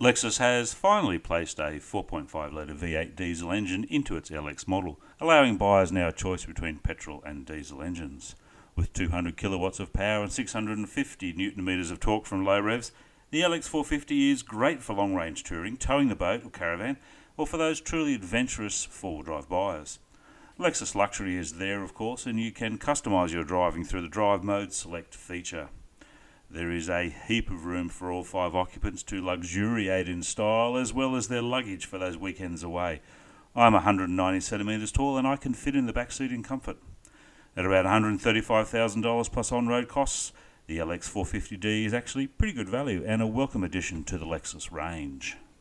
Lexus has finally placed a 4.5 litre V8 diesel engine into its LX model, allowing buyers now a choice between petrol and diesel engines. With 200 kilowatts of power and 650 newton metres of torque from low revs, the LX 450 is great for long-range touring, towing the boat or caravan, or for those truly adventurous four-wheel drive buyers. Lexus Luxury is there, of course, and you can customise your driving through the Drive Mode Select feature. There is a heap of room for all 5 occupants to luxuriate in style, as well as their luggage for those weekends away. I'm 190 centimetres tall and I can fit in the back seat in comfort. At about $135,000 plus on-road costs, the LX 450D is actually pretty good value and a welcome addition to the Lexus range.